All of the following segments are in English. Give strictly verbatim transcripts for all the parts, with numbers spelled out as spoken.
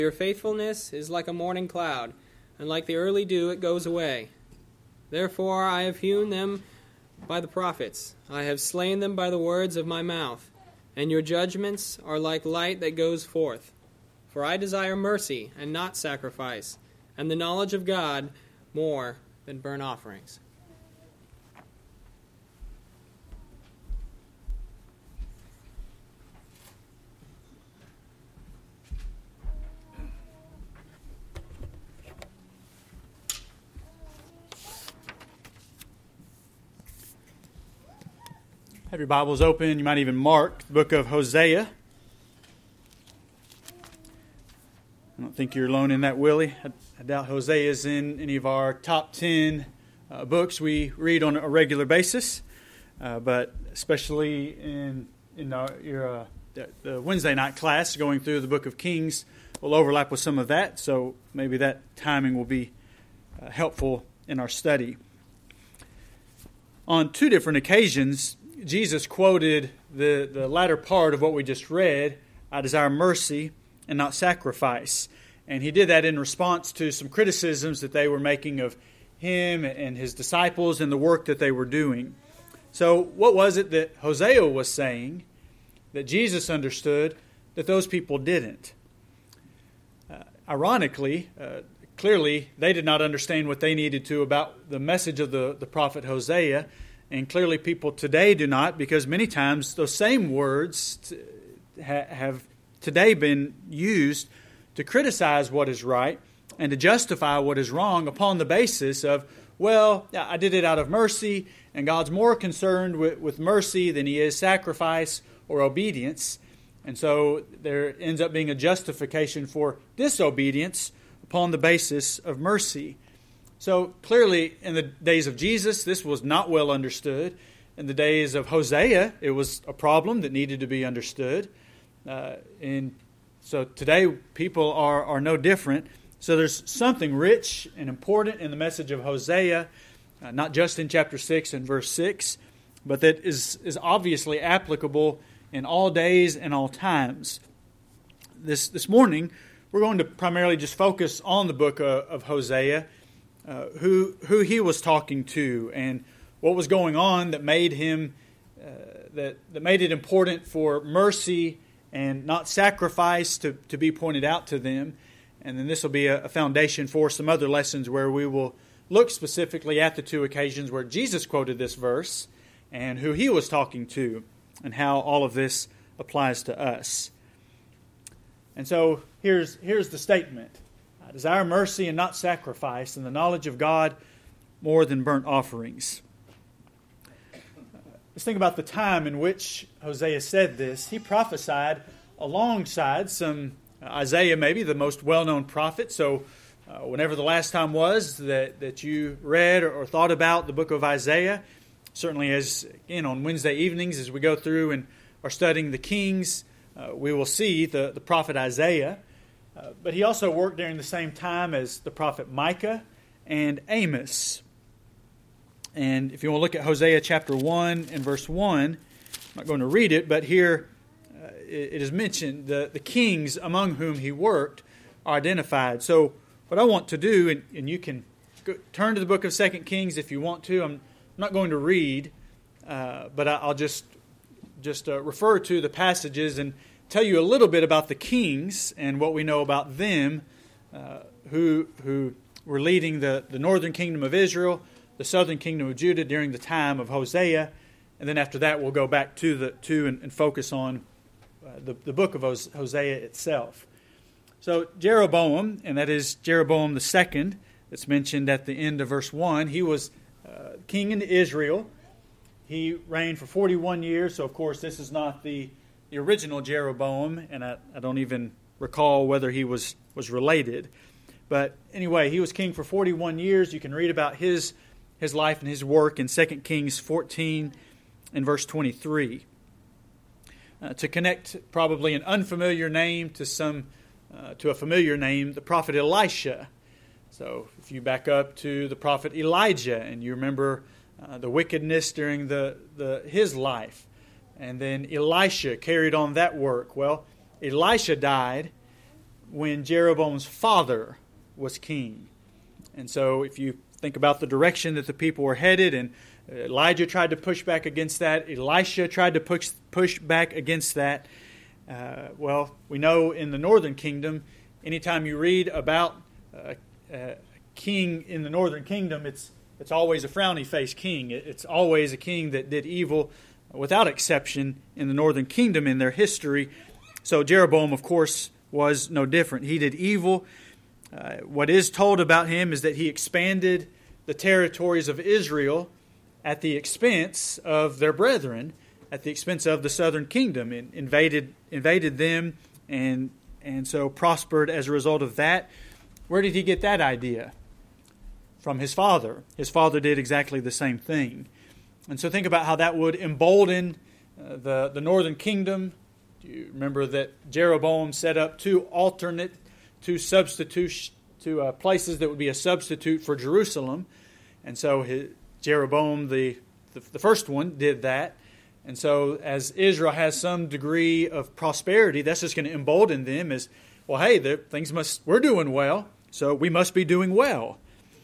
Your faithfulness is like a morning cloud, and like the early dew it goes away. Therefore I have hewn them by the prophets. I have slain them by the words of my mouth. And your judgments are like light that goes forth. For I desire mercy and not sacrifice, and the knowledge of God more than burnt offerings. Have your Bibles open. You might even mark the book of Hosea. I don't think you're alone in that, Willie. I, I doubt Hosea is in any of our top ten uh, books we read on a regular basis, uh, but especially in in our, your uh, the, the Wednesday night class going through the book of Kings will overlap with some of that, so maybe that timing will be uh, helpful in our study. On two different occasions, Jesus quoted the, the latter part of what we just read, I desire mercy and not sacrifice. And he did that in response to some criticisms that they were making of him and his disciples and the work that they were doing. So what was it that Hosea was saying that Jesus understood that those people didn't? Uh, ironically, uh, clearly they did not understand what they needed to about the message of the, the prophet Hosea. And clearly people today do not, because many times those same words t- ha- have today been used to criticize what is right and to justify what is wrong upon the basis of, well, I did it out of mercy, and God's more concerned with, with mercy than He is sacrifice or obedience. And so there ends up being a justification for disobedience upon the basis of mercy. So clearly, in the days of Jesus, this was not well understood. In the days of Hosea, it was a problem that needed to be understood. Uh, and so today, people are, are no different. So there's something rich and important in the message of Hosea, uh, not just in chapter six and verse six, but that is, is obviously applicable in all days and all times. This, this morning, we're going to primarily just focus on the book of, of Hosea, Uh, who who he was talking to and what was going on that made him uh, that that made it important for mercy and not sacrifice to, to be pointed out to them. And then this will be a, a foundation for some other lessons where we will look specifically at the two occasions where Jesus quoted this verse and who he was talking to and how all of this applies to us. And so here's here's the statement. I desire mercy and not sacrifice, and the knowledge of God more than burnt offerings. Let's think about the time in which Hosea said this. He prophesied alongside some Isaiah, maybe the most well-known prophet. So uh, whenever the last time was that, that you read or, or thought about the book of Isaiah, certainly as again on Wednesday evenings as we go through and are studying the Kings, uh, we will see the, the prophet Isaiah. Uh, but he also worked during the same time as the prophet Micah and Amos. And if you want to look at Hosea chapter one and verse one, I'm not going to read it, but here uh, it, it is mentioned the, the kings among whom he worked are identified. So what I want to do, and, and you can go, turn to the book of Second Kings if you want to. I'm not going to read, uh, but I, I'll just, just uh, refer to the passages and tell you a little bit about the kings and what we know about them, uh, who who were leading the, the northern kingdom of Israel, the southern kingdom of Judah during the time of Hosea, and then after that we'll go back to the to and, and focus on uh, the the book of Hosea itself. So Jeroboam, and that is Jeroboam the second, that's mentioned at the end of verse one. He was uh, king in Israel. He reigned for forty-one years. So of course this is not the The original Jeroboam, and I, I don't even recall whether he was, was related. But anyway, he was king for forty-one years. You can read about his his life and his work in Second Kings fourteen and verse twenty-three. Uh, to connect probably an unfamiliar name to some uh, to a familiar name, the prophet Elisha. So if you back up to the prophet Elijah, and you remember uh, the wickedness during the, the his life. And then Elisha carried on that work. Well, Elisha died, when Jeroboam's father was king. And so if you think about the direction that the people were headed, and Elijah tried to push back against that, Elisha tried to push, push back against that. Uh, well, we know in the northern kingdom, anytime you read about a, a king in the northern kingdom, it's it's always a frowny-faced king. It's always a king that did evil without exception in the northern kingdom in their history. So Jeroboam, of course, was no different. He did evil. Uh, what is told about him is that he expanded the territories of Israel at the expense of their brethren, at the expense of the southern kingdom, and invaded invaded them, and and so prospered as a result of that. Where did he get that idea? From his father. His father did exactly the same thing. And so think about how that would embolden uh, the, the northern kingdom. Do you remember that Jeroboam set up two alternate, two substitute, two uh, places that would be a substitute for Jerusalem? And so his, Jeroboam, the, the the first one, did that. And so as Israel has some degree of prosperity, that's just going to embolden them as, well, hey, the, things must, we're doing well, so we must be doing well.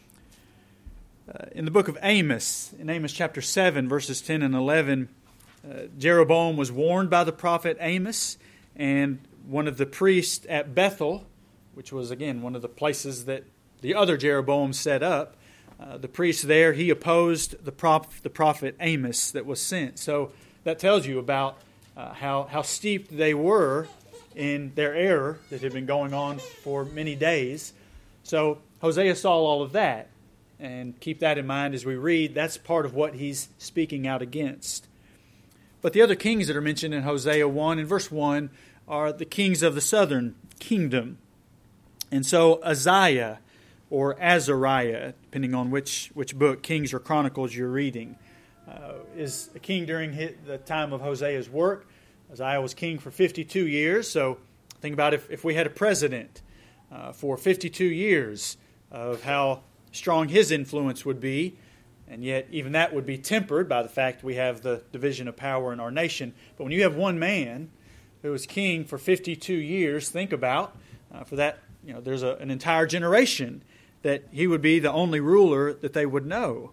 Uh, in the book of Amos, in Amos chapter seven, verses ten and eleven, uh, Jeroboam was warned by the prophet Amos, and one of the priests at Bethel, which was, again, one of the places that the other Jeroboam set up, uh, the priest there, he opposed the, prop, the prophet Amos that was sent. So that tells you about uh, how, how steep they were in their error that had been going on for many days. So Hosea saw all of that. And keep that in mind as we read. That's part of what he's speaking out against. But the other kings that are mentioned in Hosea one, in verse one, are the kings of the southern kingdom. And so Uzziah, or Azariah, depending on which, which book, Kings or Chronicles, you're reading, uh, is a king during his, the time of Hosea's work. Uzziah was king for fifty-two years. So think about if, if we had a president uh, for fifty-two years, of how strong his influence would be, and yet even that would be tempered by the fact we have the division of power in our nation. But when you have one man who was king for fifty-two years, think about, uh, for that, you know, there's a, an entire generation that he would be the only ruler that they would know.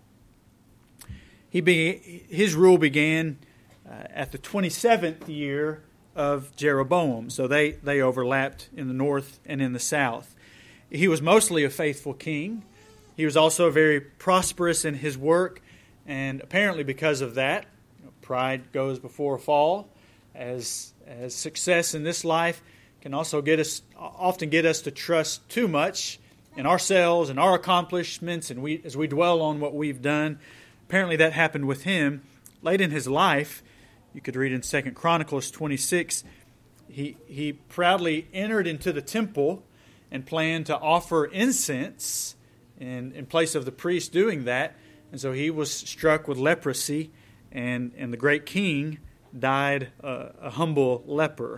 He be, his rule began uh, at the twenty-seventh year of Jeroboam, so they, they overlapped in the north and in the south. He was mostly a faithful king. He was also very prosperous in his work, and apparently because of that, you know, pride goes before a fall, as as success in this life can also get us often get us to trust too much in ourselves and our accomplishments, and we as we dwell on what we've done. Apparently that happened with him late in his life. You could read in Second Chronicles twenty-six. He he proudly entered into the temple and planned to offer incense in, in place of the priest doing that. And so he was struck with leprosy, and, and the great king died uh, a humble leper.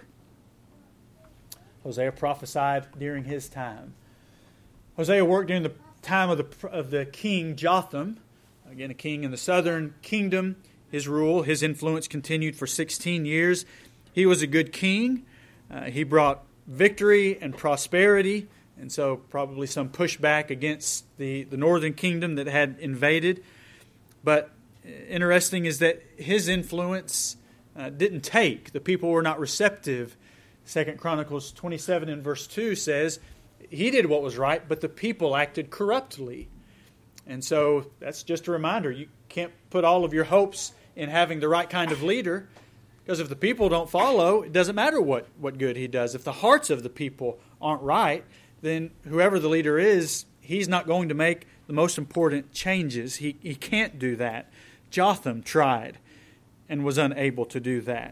Hosea prophesied during his time. Hosea worked during the time of the of the king Jotham, again a king in the southern kingdom. His rule, his influence continued for sixteen years. He was a good king. Uh, he brought victory and prosperity, and so probably some pushback against the, the northern kingdom that had invaded. But interesting is that his influence uh, didn't take. The people were not receptive. Second Chronicles twenty-seven and verse two says, he did what was right, but the people acted corruptly. And so that's just a reminder. You can't put all of your hopes in having the right kind of leader, because if the people don't follow, it doesn't matter what, what good he does. If the hearts of the people aren't right, then whoever the leader is, he's not going to make the most important changes. He, he can't do that. Jotham tried and was unable to do that.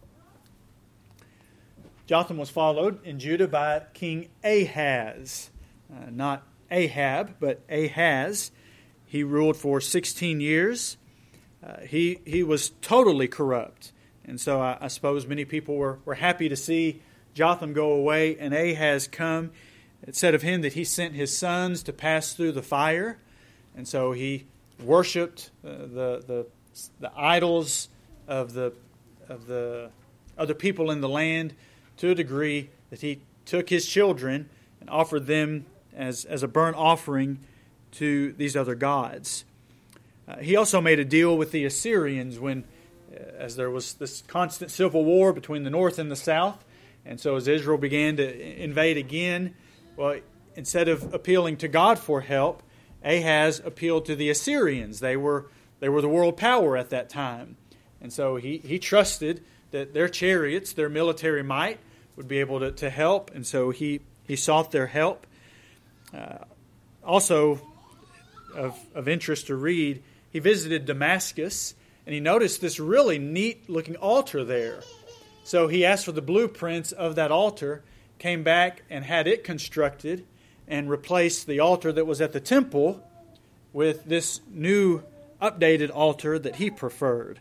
Jotham was followed in Judah by King Ahaz. Uh, not Ahab, but Ahaz. He ruled for sixteen years. Uh, he he was totally corrupt. And so I, I suppose many people were, were happy to see Jotham go away and Ahaz come. It said of him that he sent his sons to pass through the fire. And so he worshipped uh, the, the the idols of the of the other people in the land to a degree that he took his children and offered them as, as a burnt offering to these other gods. Uh, he also made a deal with the Assyrians when, uh, as there was this constant civil war between the north and the south, and so as Israel began to invade again, well, instead of appealing to God for help, Ahaz appealed to the Assyrians. They were they were the world power at that time, and so he, he trusted that their chariots, their military might, would be able to, to help, and so he, he sought their help. Uh, also, of, of interest to read, he visited Damascus, and he noticed this really neat-looking altar there. So he asked for the blueprints of that altar, came back and had it constructed, and replaced the altar that was at the temple with this new, updated altar that he preferred.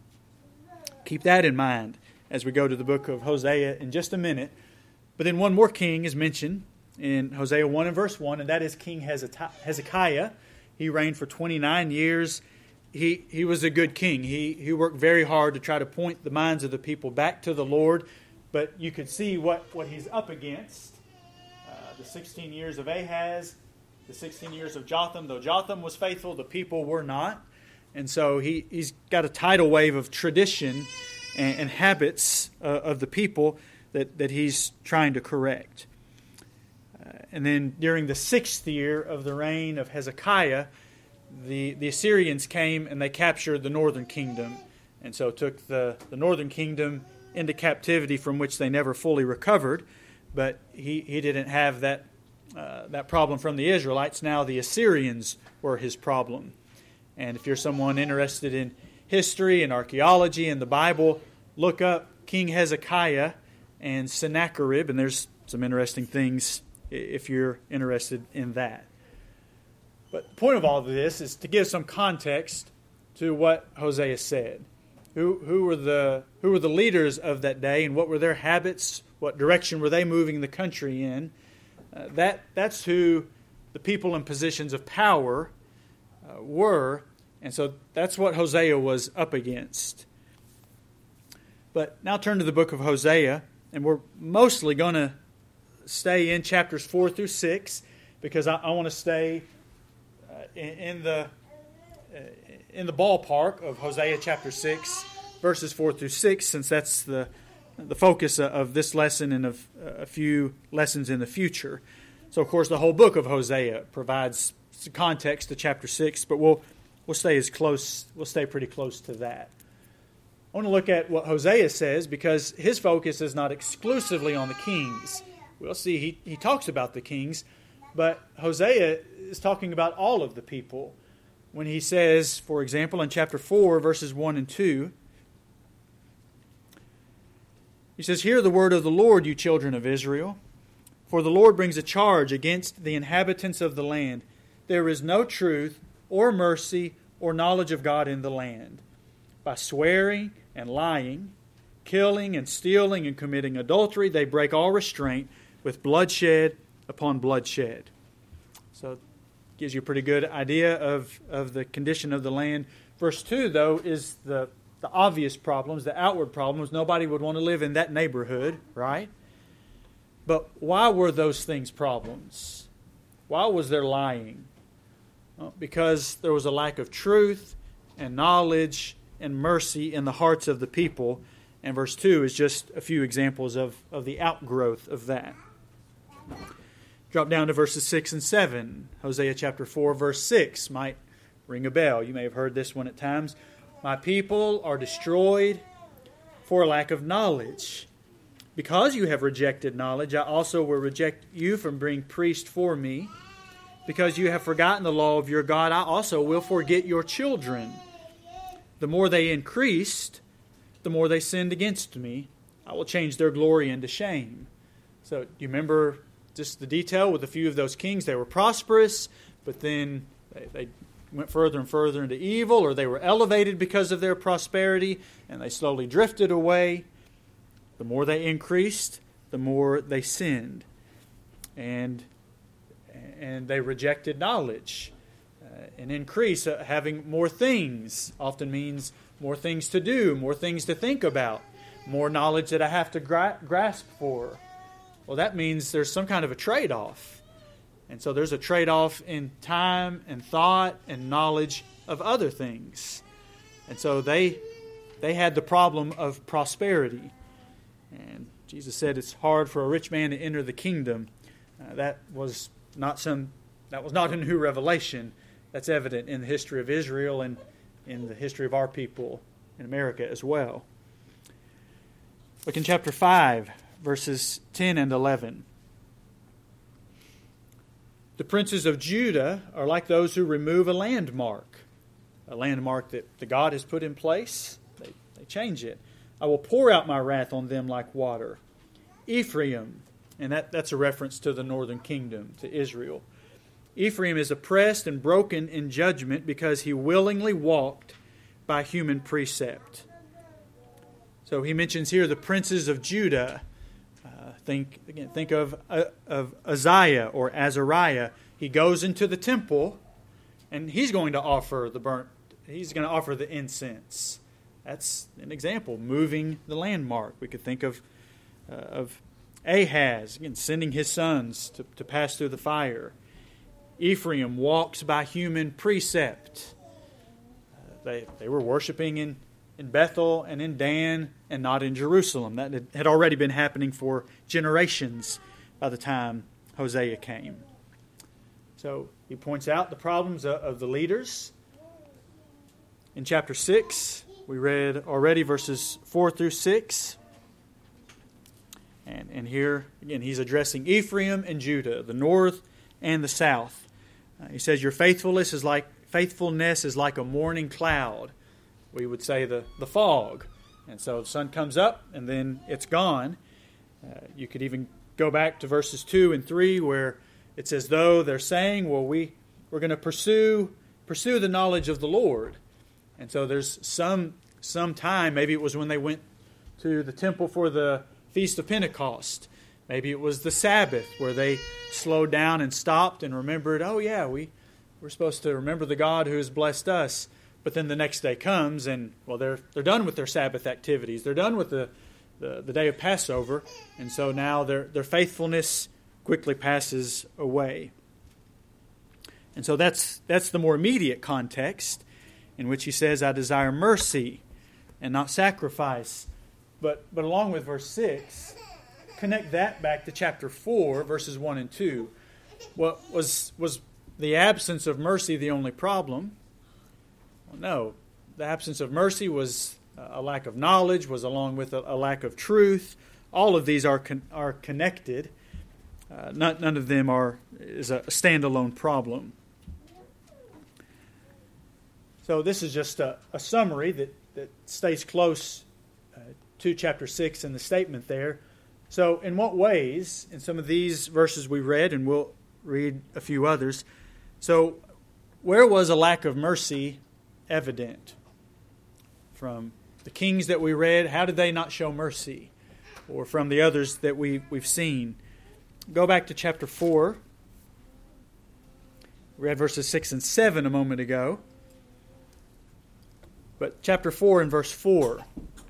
Keep that in mind as we go to the book of Hosea in just a minute. But then one more king is mentioned in Hosea one and verse one, and that is King Hezekiah. He reigned for twenty-nine years. He he was a good king. He, he worked very hard to try to point the minds of the people back to the Lord. But you could see what, what he's up against. Uh, the sixteen years of Ahaz, the sixteen years of Jotham. Though Jotham was faithful, the people were not. And so he, he's got a tidal wave of tradition and, and habits uh, of the people that, that he's trying to correct. Uh, and then during the sixth year of the reign of Hezekiah, the, the Assyrians came and they captured the northern kingdom. And so took the, the northern kingdom into captivity from which they never fully recovered. But he, he didn't have that, uh, that problem from the Israelites. Now the Assyrians were his problem. And if you're someone interested in history and archaeology and the Bible, look up King Hezekiah and Sennacherib, and there's some interesting things if you're interested in that. But the point of all of this is to give some context to what Hosea said. Who, who were the who were the leaders of that day, and what were their habits? What direction were they moving the country in? Uh, that that's who the people in positions of power uh, were. And so that's what Hosea was up against. But now turn to the book of Hosea, and we're mostly going to stay in chapters four through six, because I, I want to stay uh, in, in the uh, in the ballpark of Hosea chapter six, verses four through six, since that's the the focus of this lesson and of a few lessons in the future. So, of course, the whole book of Hosea provides context to chapter six, but we'll We'll stay as close. We'll stay pretty close to that. I want to look at what Hosea says, because his focus is not exclusively on the kings. We'll see he, he talks about the kings, but Hosea is talking about all of the people. When he says, for example, in chapter four, verses one and two, he says, "Hear the word of the Lord, you children of Israel. For the Lord brings a charge against the inhabitants of the land. There is no truth or mercy or knowledge of God in the land. By swearing and lying, killing and stealing and committing adultery, they break all restraint with bloodshed upon bloodshed." So it gives you a pretty good idea of, of the condition of the land. Verse two, though, is the, the obvious problems, the outward problems. Nobody would want to live in that neighborhood, right? But why were those things problems? Why was there lying? Well, because there was a lack of truth and knowledge and mercy in the hearts of the people. And verse two is just a few examples of, of the outgrowth of that. Drop down to verses six and seven. Hosea chapter four, verse six might ring a bell. You may have heard this one at times. "My people are destroyed for lack of knowledge. Because you have rejected knowledge, I also will reject you from being priest for me. Because you have forgotten the law of your God, I also will forget your children. The more they increased, the more they sinned against me. I will change their glory into shame." So, do you remember just the detail with a few of those kings? They were prosperous, but then they, they went further and further into evil, or they were elevated because of their prosperity, and they slowly drifted away. The more they increased, the more they sinned. And and they rejected knowledge. Uh, an increase, uh, having more things, often means more things to do, more things to think about, more knowledge that I have to gra- grasp for. Well, that means there's some kind of a trade-off. And so there's a trade-off in time and thought and knowledge of other things. And so they they had the problem of prosperity. And Jesus said it's hard for a rich man to enter the kingdom. Uh, that was not some that was not a new revelation. That's evident in the history of Israel and in the history of our people in America as well. Look in chapter five, verses ten and eleven. The princes of Judah are like those who remove a landmark, a landmark that the God has put in place. They, they change it. I will pour out my wrath on them like water. Ephraim, and that, that's a reference to the northern kingdom, to Israel. Ephraim is oppressed and broken in judgment because he willingly walked by human precept. So he mentions here the princes of Judah. Uh, think again. Think of uh, of Uzziah or Azariah. He goes into the temple, and he's going to offer the burnt. He's going to offer the incense. That's an example, moving the landmark. We could think of uh, of Ahaz, again, sending his sons to, to pass through the fire. Ephraim walks by human precept. Uh, they they were worshiping in, in Bethel and in Dan and not in Jerusalem. That had already been happening for generations by the time Hosea came. So he points out the problems of, of the leaders. In chapter six, we read already verses four through six. And, and here, again, he's addressing Ephraim and Judah, the north and the south. Uh, he says, your faithfulness is like faithfulness is like a morning cloud. We would say the, the fog. And so the sun comes up and then it's gone. Uh, you could even go back to verses two and three where it's as though they're saying, well, we, we're going to pursue pursue the knowledge of the Lord. And so there's some some time, maybe it was when they went to the temple for the Feast of Pentecost. Maybe it was the Sabbath where they slowed down and stopped and remembered, oh yeah, we, we're supposed to remember the God who has blessed us. But then the next day comes and, well, they're they're done with their Sabbath activities. They're done with the, the, the day of Passover. And so now their, their faithfulness quickly passes away. And so that's that's the more immediate context in which he says, I desire mercy and not sacrifice. But but along with verse six, connect that back to chapter four, verses one and two. What was was the absence of mercy the only problem? Well, no. The absence of mercy was a lack of knowledge, was along with a, a lack of truth. All of these are con- are connected. Uh, not, none of them are is a standalone problem. So this is just a, a summary that, that stays close uh, to chapter six and the statement there. So in what ways, in some of these verses we read, and we'll read a few others, so where was a lack of mercy evident? From the kings that we read, how did they not show mercy? Or from the others that we, we've seen. Go back to chapter four. We read verses six and seven a moment ago. But chapter four and verse four.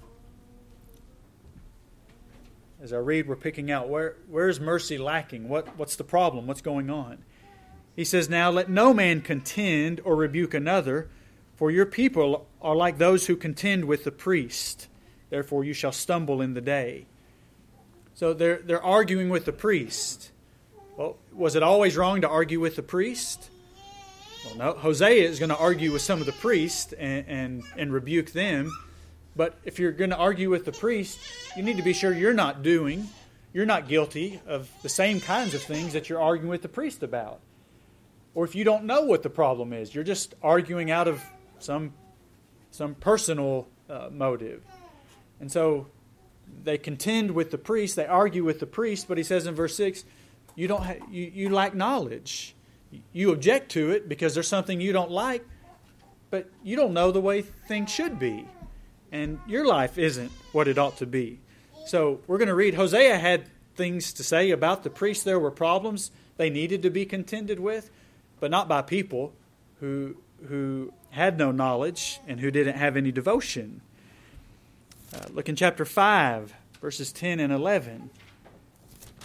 As I read, we're picking out where where is mercy lacking? What what's the problem? What's going on? He says, now let no man contend or rebuke another, for your people are like those who contend with the priest. Therefore you shall stumble in the day. So they're they're arguing with the priest. Well, was it always wrong to argue with the priest? Well, no. Hosea is going to argue with some of the priests and, and, and rebuke them. But if you're going to argue with the priest, you need to be sure you're not doing, you're not guilty of the same kinds of things that you're arguing with the priest about. Or if you don't know what the problem is, you're just arguing out of some some personal uh, motive. And so they contend with the priest, they argue with the priest, but he says in verse six, you don't ha- you, you lack knowledge. You object to it because there's something you don't like, but you don't know the way things should be. And your life isn't what it ought to be. So we're going to read, Hosea had things to say about the priests. There were problems they needed to be contended with, but not by people who who had no knowledge and who didn't have any devotion. Uh, look in chapter five, verses ten and eleven.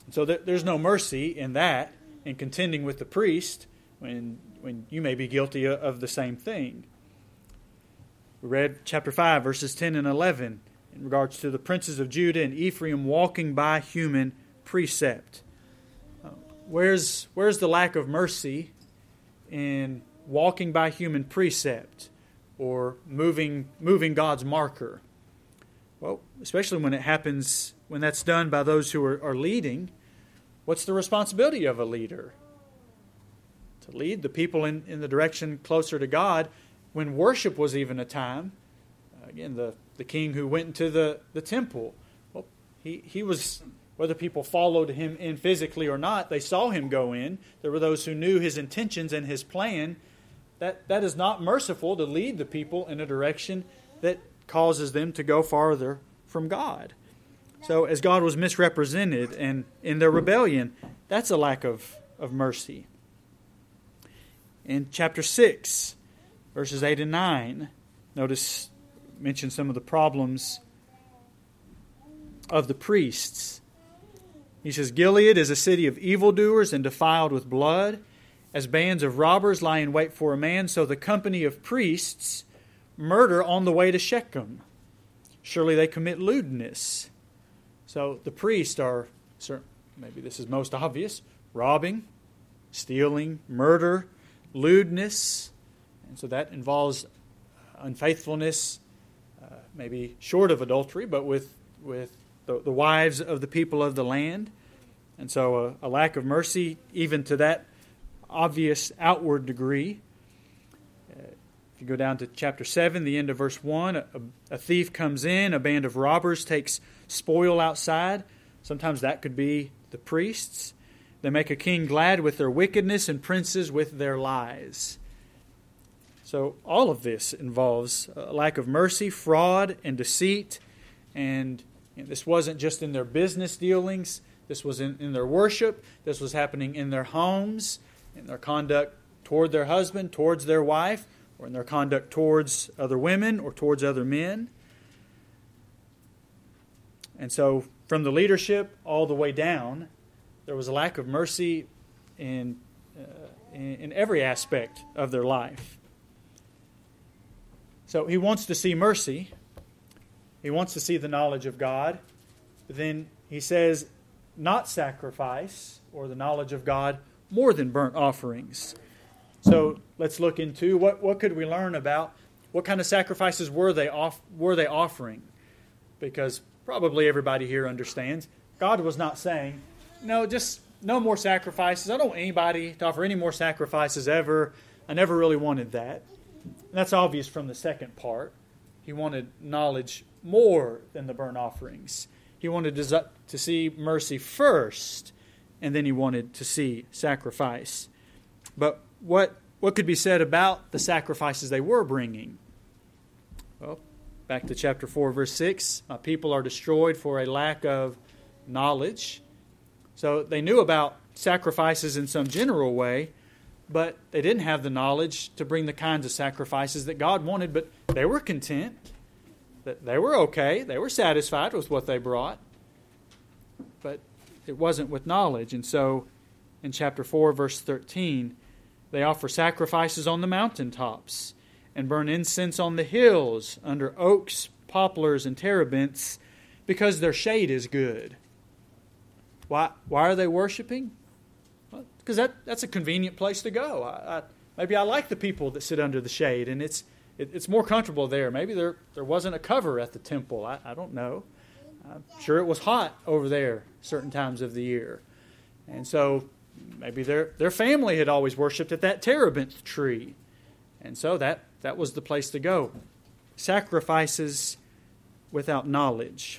So there, there's no mercy in that, in contending with the priest when when you may be guilty of the same thing. We read chapter five, verses ten and eleven, in regards to the princes of Judah and Ephraim walking by human precept. Uh, where's where's the lack of mercy in walking by human precept or moving moving God's marker? Well, especially when it happens, when that's done by those who are, are leading. What's the responsibility of a leader? To lead the people in, in the direction closer to God. When worship was even a time, again, the, the king who went into the, the temple, well, he, he was, whether people followed him in physically or not, they saw him go in. There were those who knew his intentions and his plan. That, that is not merciful to lead the people in a direction that causes them to go farther from God. So as God was misrepresented and in their rebellion, that's a lack of, of mercy. In chapter six, verses eight and nine, notice, mention some of the problems of the priests. He says, Gilead is a city of evildoers and defiled with blood. As bands of robbers lie in wait for a man, so the company of priests murder on the way to Shechem. Surely they commit lewdness. So the priests are, maybe this is most obvious, robbing, stealing, murder, lewdness. And so that involves unfaithfulness, uh, maybe short of adultery, but with, with the, the wives of the people of the land. And so a, a lack of mercy, even to that obvious outward degree. Uh, if you go down to chapter seven, the end of verse one, a, a thief comes in, a band of robbers takes spoil outside. Sometimes that could be the priests. They make a king glad with their wickedness and princes with their lies. So all of this involves a lack of mercy, fraud, and deceit. And you know, this wasn't just in their business dealings. This was in, in their worship. This was happening in their homes, in their conduct toward their husband, towards their wife, or in their conduct towards other women or towards other men. And so from the leadership all the way down, there was a lack of mercy in, uh, in, in every aspect of their life. So he wants to see mercy. He wants to see the knowledge of God. But then he says, not sacrifice, or the knowledge of God, more than burnt offerings. So let's look into what, what could we learn about what kind of sacrifices were they off, were they offering? Because probably everybody here understands God was not saying, no, just no more sacrifices. I don't want anybody to offer any more sacrifices ever. I never really wanted that. And that's obvious from the second part. He wanted knowledge more than the burnt offerings. He wanted to see mercy first, and then he wanted to see sacrifice. But what what could be said about the sacrifices they were bringing? Well, back to chapter four, verse six. My people are destroyed for a lack of knowledge. So they knew about sacrifices in some general way, but they didn't have the knowledge to bring the kinds of sacrifices that God wanted, but they were content. They were okay. They were satisfied with what they brought. But it wasn't with knowledge. And so in chapter four, verse thirteen, they offer sacrifices on the mountaintops and burn incense on the hills under oaks, poplars, and terebinths because their shade is good. Why, why are they worshiping? Well, because that, that's a convenient place to go. I, I, maybe I like the people that sit under the shade, and it's it, it's more comfortable there. Maybe there, there wasn't a cover at the temple. I, I don't know. I'm sure it was hot over there certain times of the year. And so maybe their their family had always worshipped at that terebinth tree. And so that, that was the place to go. Sacrifices without knowledge.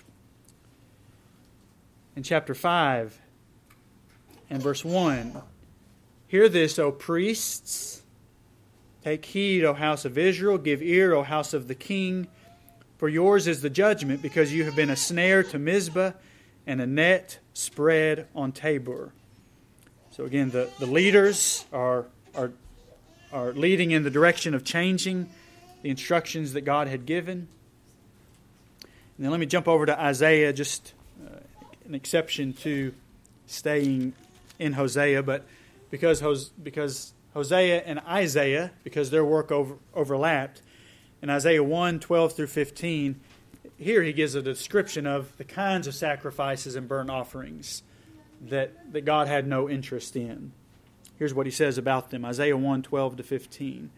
In chapter five and verse one, hear this, O priests. Take heed, O house of Israel. Give ear, O house of the king. For yours is the judgment, because you have been a snare to Mizpah and a net spread on Tabor. So again, the, the leaders are, are, are leading in the direction of changing the instructions that God had given. And then let me jump over to Isaiah, just uh, an exception to staying in Hosea, but because Hos- because Hosea and Isaiah, because their work over, overlapped, in Isaiah one, twelve through fifteen, here he gives a description of the kinds of sacrifices and burnt offerings that, that God had no interest in. Here's what he says about them, Isaiah one, twelve to fifteen.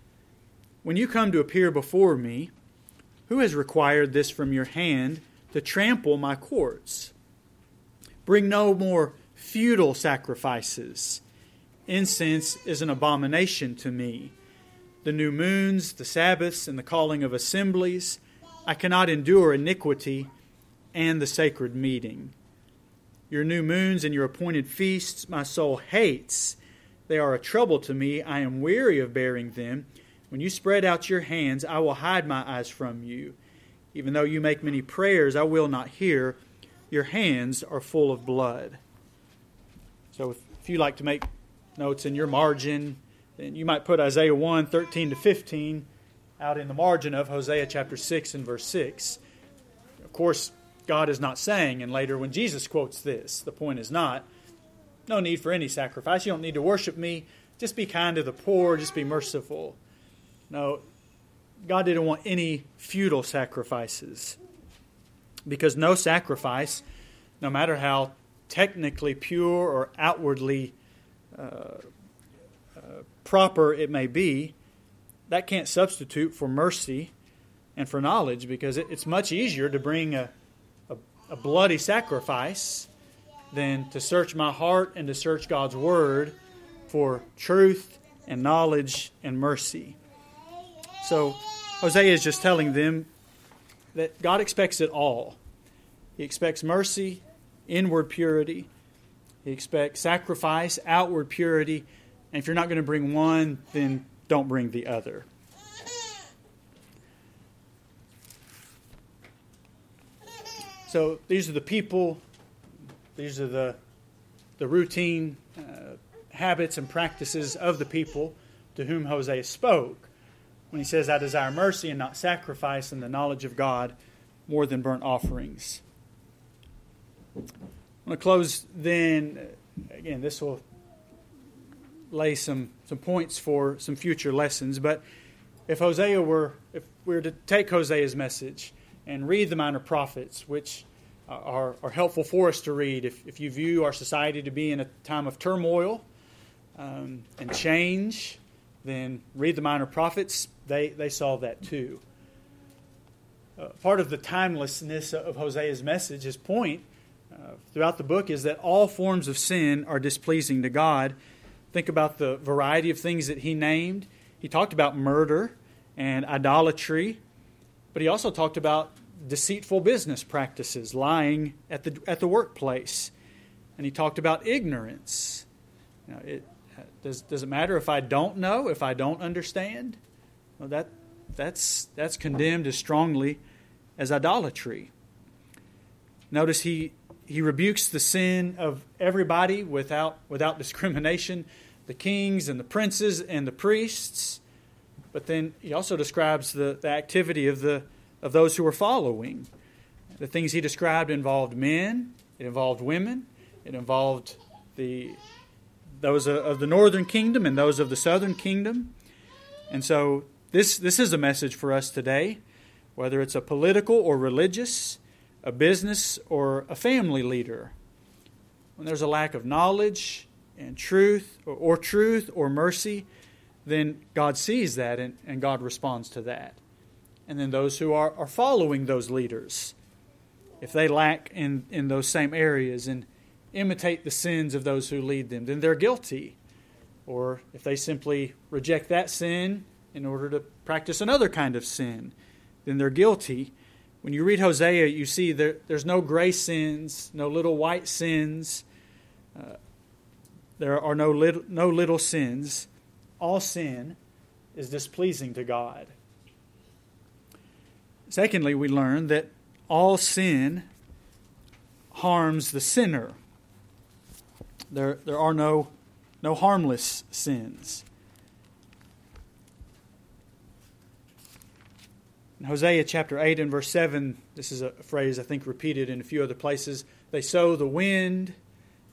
When you come to appear before me, who has required this from your hand to trample my courts? Bring no more futile sacrifices. Incense is an abomination to me. The new moons, the Sabbaths, and the calling of assemblies, I cannot endure iniquity and the sacred meeting. Your new moons and your appointed feasts my soul hates. They are a trouble to me. I am weary of bearing them. When you spread out your hands, I will hide my eyes from you. Even though you make many prayers, I will not hear. Your hands are full of blood. So if, if you like to make notes in your margin, then you might put Isaiah one, thirteen to fifteen out in the margin of Hosea chapter six and verse six. Of course, God is not saying, and later when Jesus quotes this, the point is not, no need for any sacrifice. You don't need to worship me. Just be kind to the poor. Just be merciful. No, God didn't want any futile sacrifices, because no sacrifice, no matter how technically pure or outwardly uh, uh, proper it may be, that can't substitute for mercy and for knowledge, because it, it's much easier to bring a, a, a bloody sacrifice than to search my heart and to search God's Word for truth and knowledge and mercy. So Hosea is just telling them that God expects it all. He expects mercy, inward purity. He expects sacrifice, outward purity. And if you're not going to bring one, then don't bring the other. So these are the people, these are the, the routine uh, habits and practices of the people to whom Hosea spoke when he says, I desire mercy and not sacrifice, and the knowledge of God more than burnt offerings. I'm going to close then. Again, this will lay some, some points for some future lessons. But if Hosea were, if we were to take Hosea's message and read the minor prophets, which are, are helpful for us to read, if, if you view our society to be in a time of turmoil um, and change, then read the minor prophets. They, they saw that too. Uh, part of the timelessness of Hosea's message, his point uh, throughout the book, is that all forms of sin are displeasing to God. Think about the variety of things that he named. He talked about murder and idolatry, but he also talked about deceitful business practices, lying at the at the workplace, and he talked about ignorance. You know, it, does does it matter if I don't know, if I don't understand? Well, that that's that's condemned as strongly as idolatry. Notice he he rebukes the sin of everybody without without discrimination, the kings and the princes and the priests. But then he also describes the, the activity of the of those who were following. The things he described involved men, it involved women, it involved the those of the northern kingdom and those of the southern kingdom. And so this this is a message for us today, whether it's a political or religious, a business or a family leader. When there's a lack of knowledge and truth, or, or truth or mercy, then God sees that and, and God responds to that. And then those who are, are following those leaders, if they lack in, in those same areas and imitate the sins of those who lead them, then they're guilty. Or if they simply reject that sin in order to practice another kind of sin, then they're guilty. When you read Hosea, you see there, there's no gray sins, no little white sins. Uh, there are no little, no little sins. All sin is displeasing to God. Secondly, we learn that all sin harms the sinner. There, there are no, no harmless sins. In Hosea chapter eight and verse seven, this is a phrase I think repeated in a few other places. They sow the wind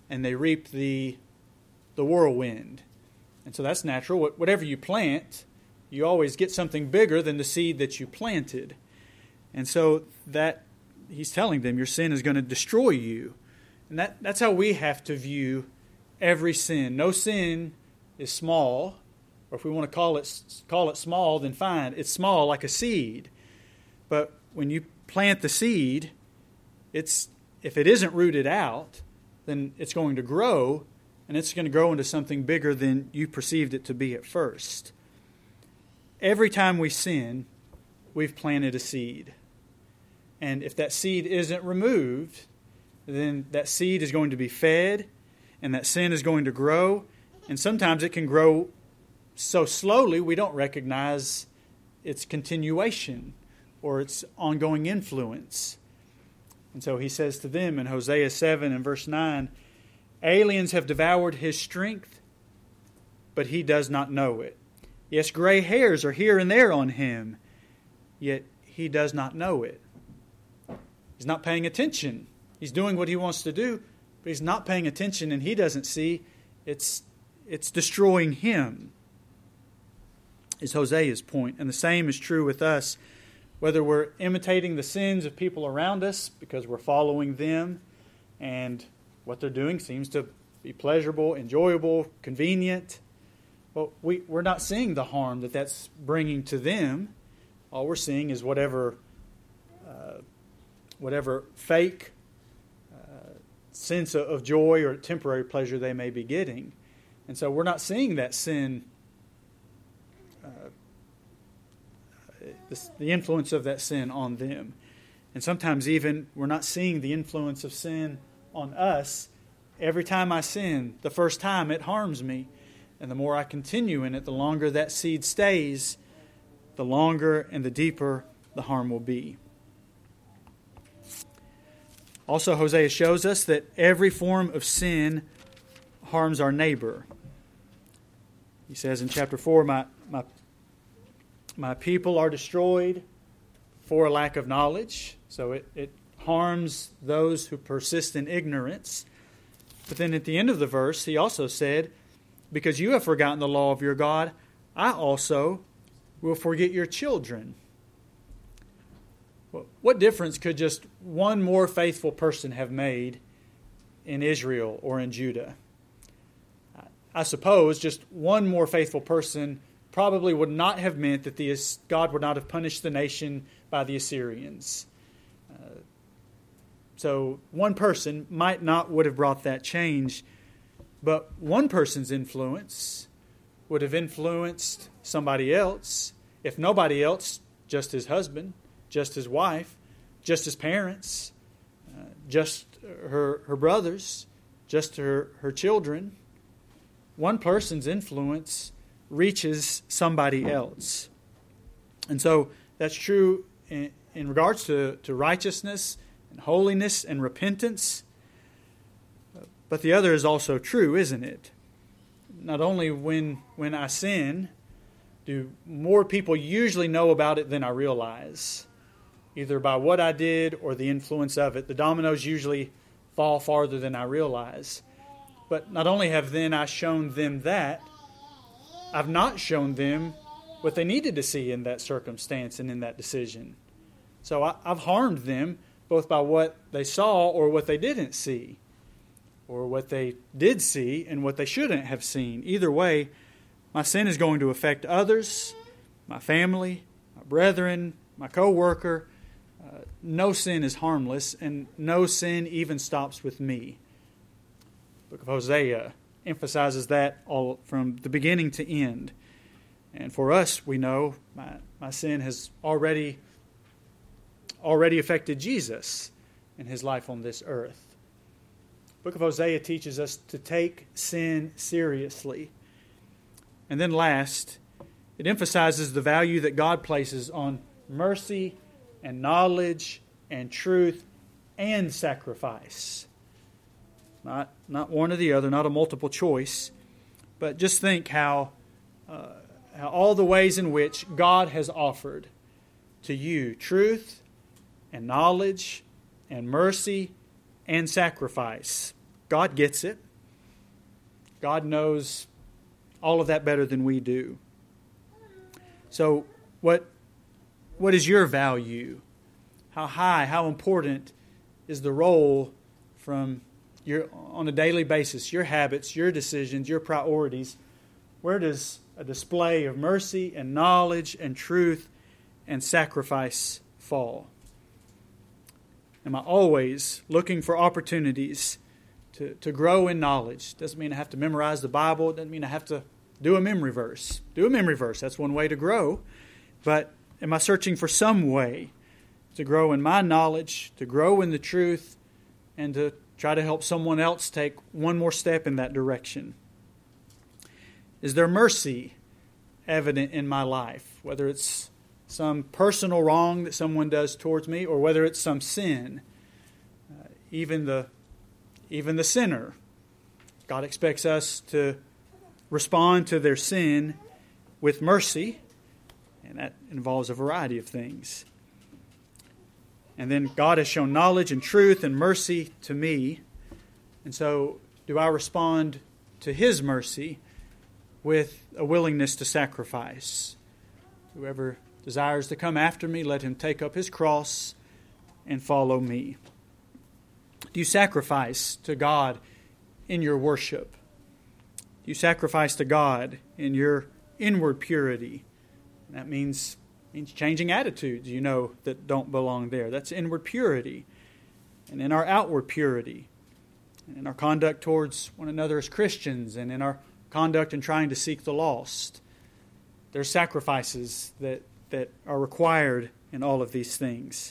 and they reap the the whirlwind. And so that's natural. Whatever you plant, you always get something bigger than the seed that you planted. And so that he's telling them your sin is going to destroy you. And that, that's how we have to view every sin. No sin is small, or if we want to call it call it small, then fine. It's small like a seed. But when you plant the seed, it's if it isn't rooted out, then it's going to grow, and it's going to grow into something bigger than you perceived it to be at first. Every time we sin, we've planted a seed. And if that seed isn't removed, then that seed is going to be fed, and that sin is going to grow. And sometimes it can grow so slowly we don't recognize its continuation or its ongoing influence. And so he says to them in Hosea seven and verse nine, aliens have devoured his strength, but he does not know it. Yes, gray hairs are here and there on him, yet he does not know it. He's not paying attention. He's doing what he wants to do, but he's not paying attention, and he doesn't see it's it's destroying him, is Hosea's point. And the same is true with us, whether we're imitating the sins of people around us because we're following them, and what they're doing seems to be pleasurable, enjoyable, convenient. Well, we, we're not seeing the harm that that's bringing to them. All we're seeing is whatever uh, whatever fake uh, sense of joy or temporary pleasure they may be getting. And so we're not seeing that sin, uh, the, the influence of that sin on them. And sometimes even we're not seeing the influence of sin on us. Every time I sin, the first time it harms me. And the more I continue in it, the longer that seed stays, the longer and the deeper the harm will be. Also, Hosea shows us that every form of sin harms our neighbor. He says in chapter four, my, my, my people are destroyed for a lack of knowledge. So it, it harms those who persist in ignorance. But then at the end of the verse, he also said, because you have forgotten the law of your God, I also will forget your children. What difference could just one more faithful person have made in Israel or in Judah? I suppose just one more faithful person probably would not have meant that the God would not have punished the nation by the Assyrians. Uh, so one person might not would have brought that change, but one person's influence would have influenced somebody else. If nobody else, just his husband, just his wife, just his parents, uh, just her her brothers, just her, her children. One person's influence reaches somebody else. And so that's true in, in regards to, to righteousness and holiness and repentance. But the other is also true, isn't it? Not only when when I sin, do more people usually know about it than I realize, either by what I did or the influence of it. The dominoes usually fall farther than I realize. But not only have then I shown them that, I've not shown them what they needed to see in that circumstance and in that decision. So I, I've harmed them both by what they saw or what they didn't see, or what they did see and what they shouldn't have seen. Either way, my sin is going to affect others, my family, my brethren, my co-worker. Uh, no sin is harmless, and no sin even stops with me. The book of Hosea emphasizes that all from the beginning to end. And for us, we know my, my sin has already, already affected Jesus in his life on this earth. The book of Hosea teaches us to take sin seriously. And then last, it emphasizes the value that God places on mercy and knowledge and truth and sacrifice. Not, not one or the other, not a multiple choice. But just think how, uh, how all the ways in which God has offered to you truth and knowledge and mercy and sacrifice. God gets it. God knows all of that better than we do. So what, what is your value? How high, how important is the role from your on a daily basis, your habits, your decisions, your priorities? Where does a display of mercy and knowledge and truth and sacrifice fall? Am I always looking for opportunities to, to grow in knowledge? Doesn't mean I have to memorize the Bible. Doesn't mean I have to do a memory verse. Do a memory verse. That's one way to grow. But am I searching for some way to grow in my knowledge, to grow in the truth, and to try to help someone else take one more step in that direction? Is there mercy evident in my life, whether it's some personal wrong that someone does towards me, or whether it's some sin? Uh, even the even the sinner, God expects us to respond to their sin with mercy, and that involves a variety of things. And then God has shown knowledge and truth and mercy to me, and so do I respond to His mercy with a willingness to sacrifice? Whoever desires to come after me, let him take up his cross and follow me. Do you sacrifice to God in your worship? Do you sacrifice to God in your inward purity? That means, means changing attitudes, you know, that don't belong there. That's inward purity. And in our outward purity, and in our conduct towards one another as Christians, and in our conduct in trying to seek the lost, there's sacrifices that that are required in all of these things.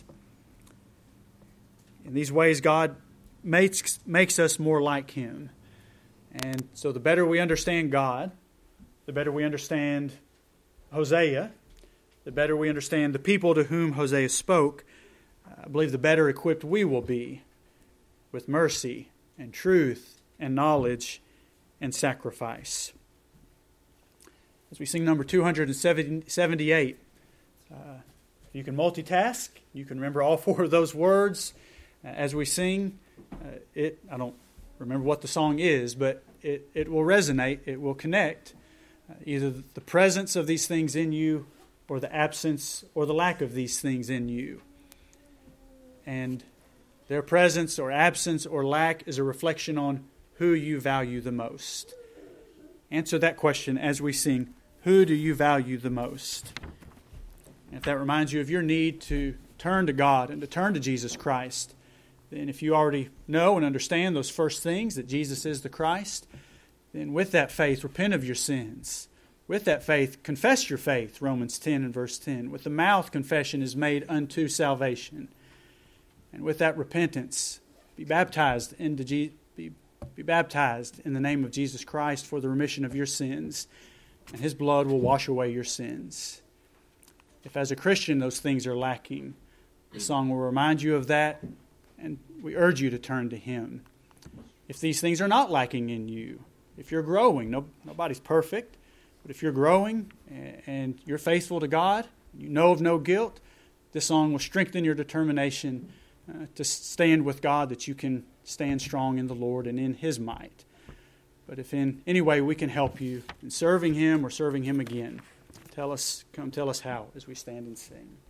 In these ways, God makes, makes us more like Him. And so the better we understand God, the better we understand Hosea, the better we understand the people to whom Hosea spoke, I believe the better equipped we will be with mercy and truth and knowledge and sacrifice. As we sing number two hundred seventy-eight, Uh, you can multitask. You can remember all four of those words uh, as we sing. Uh, it. I don't remember what the song is, but it, it will resonate. It will connect. Uh, either the presence of these things in you, or the absence or the lack of these things in you. And their presence or absence or lack is a reflection on who you value the most. Answer that question as we sing. Who do you value the most? And if that reminds you of your need to turn to God and to turn to Jesus Christ, then if you already know and understand those first things, that Jesus is the Christ, then with that faith, repent of your sins. With that faith, confess your faith, Romans ten and verse ten. With the mouth, confession is made unto salvation. And with that repentance, be baptized into Je- be, be baptized in the name of Jesus Christ for the remission of your sins, and His blood will wash away your sins. If as a Christian those things are lacking, the song will remind you of that, and we urge you to turn to Him. If these things are not lacking in you, if you're growing, no, nobody's perfect, but if you're growing and you're faithful to God, you know of no guilt, this song will strengthen your determination uh, to stand with God, that you can stand strong in the Lord and in His might. But if in any way we can help you in serving Him or serving Him again, Tell us, come tell us how as we stand and sing.